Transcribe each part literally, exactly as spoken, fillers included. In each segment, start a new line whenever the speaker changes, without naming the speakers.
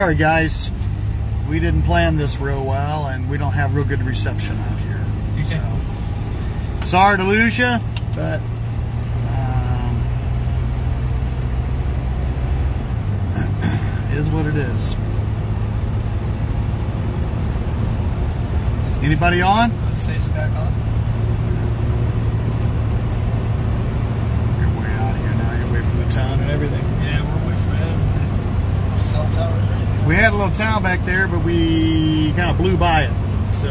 Sorry guys, we didn't plan this real well and we don't have real good reception out here. So, sorry to lose you, but um, is what it is. Anybody on?
Stays back on.
You're way out of here now. You're away from the town and everything.
Yeah, we're away from it. No cell towers or anything.
We had a little town back there, but we kind of blew by it. So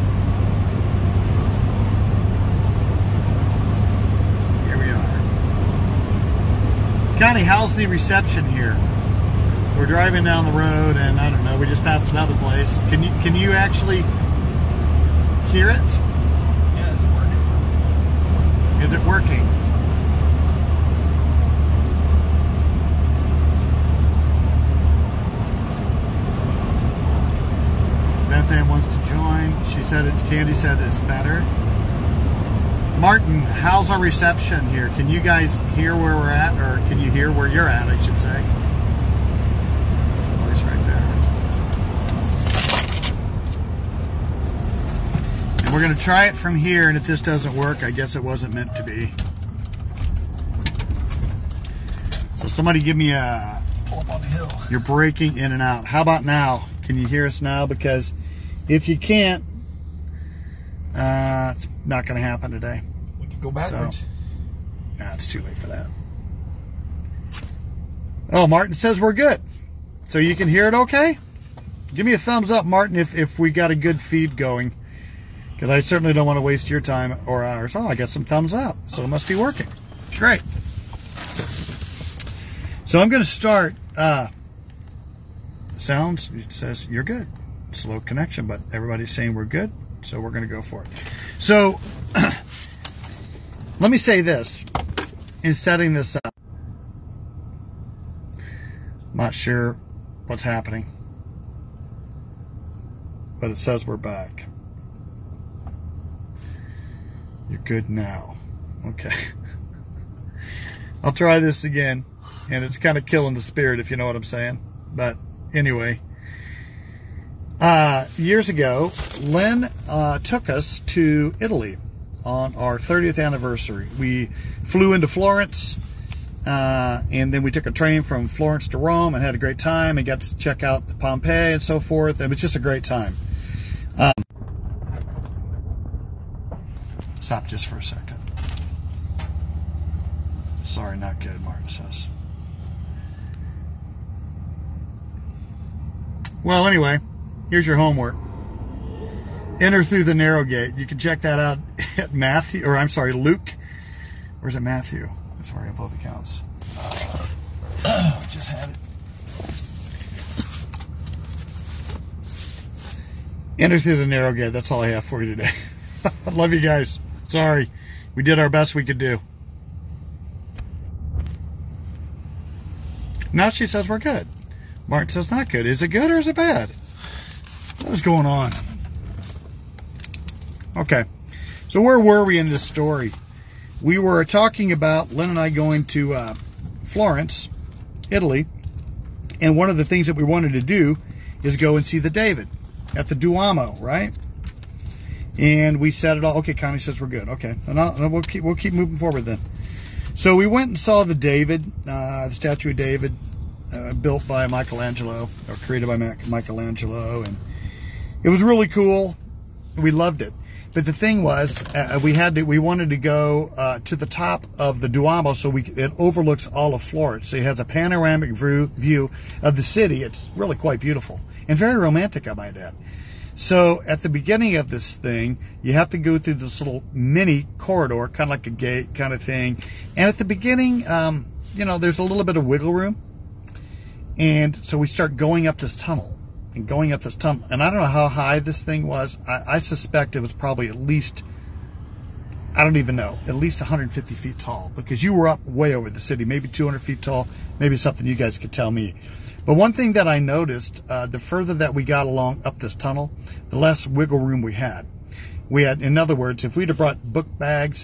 here we are. Connie, how's the reception here? We're driving down the road, and I don't know. We just passed another place. Can you can you actually hear it?
Yeah, is it working?
Is it working? Beth Ann wants to join. She said it's, Candy said it's better. Martin, how's our reception here? Can you guys hear where we're at, or can you hear where you're at, I should say? Oh, it's right there. And we're going to try it from here, and if this doesn't work, I guess it wasn't meant to be. So somebody give me a...
Pull up on the hill.
You're breaking in and out. How about now? Can you hear us now? Because if you can't, uh, it's not going to happen today.
We can go backwards.
So, nah, it's too late for that. Oh, Martin says we're good. So you can hear it okay? Give me a thumbs up, Martin, if, if we got a good feed going. Because I certainly don't want to waste your time or ours. Oh, I got some thumbs up. So it must be working. Great. So I'm going to start... Uh, sounds, it says you're good. Slow connection, but everybody's saying we're good, so we're going to go for it. So let me say this in setting this up. I'm not sure what's happening, but it says we're back. You're good now. Okay. I'll try this again, and it's kind of killing the spirit, if you know what I'm saying. But anyway, uh, years ago, Lynn uh, took us to Italy on our thirtieth anniversary. We flew into Florence, uh, and then we took a train from Florence to Rome and had a great time and got to check out the Pompeii and so forth. It was just a great time. Um, stop just for a second. Sorry, not good, Martin says. Well, anyway, here's your homework. Enter through the narrow gate. You can check that out at Matthew, or I'm sorry, Luke. Where's it, Matthew? Sorry, on both accounts. Uh, just had it. Enter through the narrow gate. That's all I have for you today. I love you guys. Sorry. We did our best we could do. Now she says we're good. Martin says not good. Is it good or is it bad? What is going on? Okay. So where were we in this story? We were talking about Lynn and I going to uh, Florence, Italy. And one of the things that we wanted to do is go and see the David at the Duomo, right? And we said it all. Okay, Connie says we're good. Okay. And, I'll, and we'll keep we'll keep moving forward then. So we went and saw the David, uh, the statue of David. Uh, built by Michelangelo, or created by Michelangelo, and it was really cool. We loved it. But the thing was, uh, we had to, we wanted to go uh, to the top of the Duomo, so we it overlooks all of Florence. So it has a panoramic view view of the city. It's really quite beautiful and very romantic, I might add. So at the beginning of this thing, you have to go through this little mini corridor, kind of like a gate kind of thing. And at the beginning, um, you know, there's a little bit of wiggle room. And so we start going up this tunnel and going up this tunnel. And I don't know how high this thing was. I, I suspect it was probably at least, I don't even know, at least one hundred fifty feet tall, because you were up way over the city, maybe two hundred feet tall, maybe something you guys could tell me. But one thing that I noticed, uh, the further that we got along up this tunnel, the less wiggle room we had. We had, in other words, if we'd have brought book bags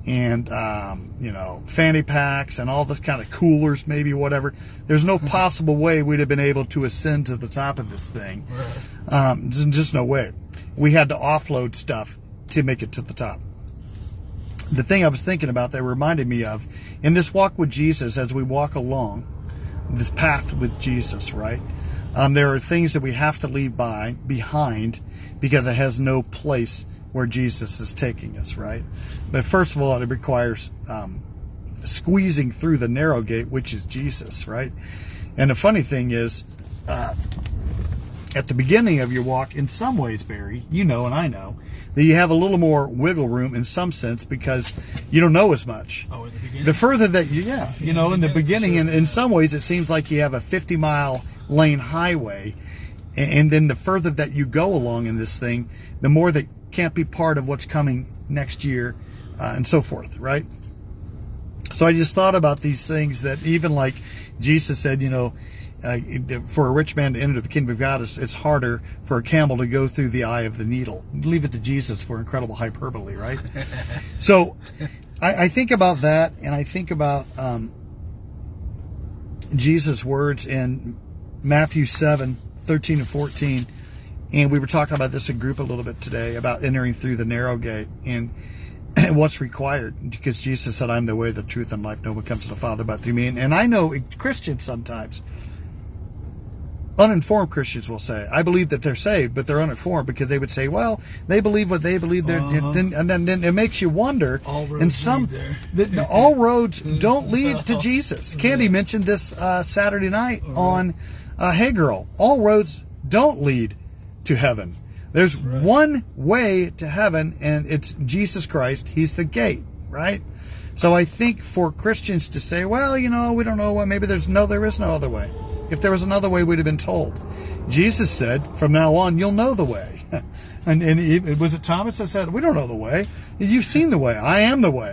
and, um, you know, fanny packs and all this kind of coolers, maybe whatever. There's no possible way we'd have been able to ascend to the top of this thing. Um, just, just no way. We had to offload stuff to make it to the top. The thing I was thinking about that reminded me of, in this walk with Jesus, as we walk along this path with Jesus, right? Um, there are things that we have to leave by behind because it has no place where Jesus is taking us, right? But first of all, it requires um, squeezing through the narrow gate, which is Jesus, right? And the funny thing is, uh, at the beginning of your walk, in some ways, Barry, you know and I know, that you have a little more wiggle room in some sense because you don't know as much.
Oh, in the beginning?
The further that you, yeah, you know, in the beginning, in, in some ways, it seems like you have a fifty mile lane highway, and then the further that you go along in this thing, the more that can't be part of what's coming next year, uh, and so forth, right? So I just thought about these things that even like Jesus said, you know, uh, for a rich man to enter the kingdom of God, it's, it's harder for a camel to go through the eye of the needle. Leave it to Jesus for incredible hyperbole, right? So I, I think about that, and I think about um, Jesus' words in Matthew seven, thirteen and fourteen. And we were talking about this in group a little bit today, about entering through the narrow gate and what's required. Because Jesus said, I'm the way, the truth, and life. No one comes to the Father but through me. And, and I know Christians sometimes, uninformed Christians will say, I believe that they're saved, but they're uninformed because they would say, well, they believe what they believe. They're, uh-huh. and, and then, then it makes you wonder.
All roads
and some,
lead there.
the, all roads don't lead to Jesus. Candy mentioned this uh, Saturday night right. on uh, Hey Girl. All roads don't lead to heaven. There's right. one way to heaven, and it's Jesus Christ. He's the gate, right? So I think for Christians to say, well, you know, we don't know what, maybe there's no, there is no other way. If there was another way, we'd have been told. Jesus said, from now on, you'll know the way. and, and it, was it Thomas that said, we don't know the way. You've seen the way. I am the way.